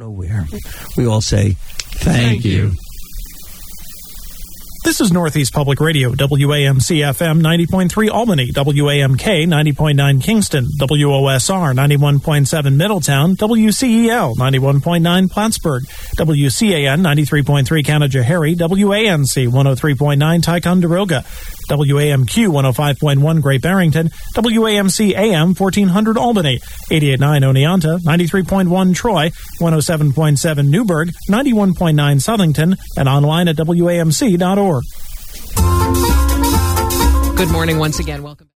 know where. We all say, thank you. This is Northeast Public Radio, WAMC-FM 90.3 Albany, WAMK 90.9 Kingston, WOSR 91.7 Middletown, WCEL 91.9 Plattsburgh, WCAN 93.3 Canajoharie, WANC 103.9 Ticonderoga, WAMQ 105.1 Great Barrington, WAMC AM 1400 Albany, 88.9 Oneonta, 93.1 Troy, 107.7 Newburgh, 91.9 Southington, and online at WAMC.org. Good morning once again. Welcome.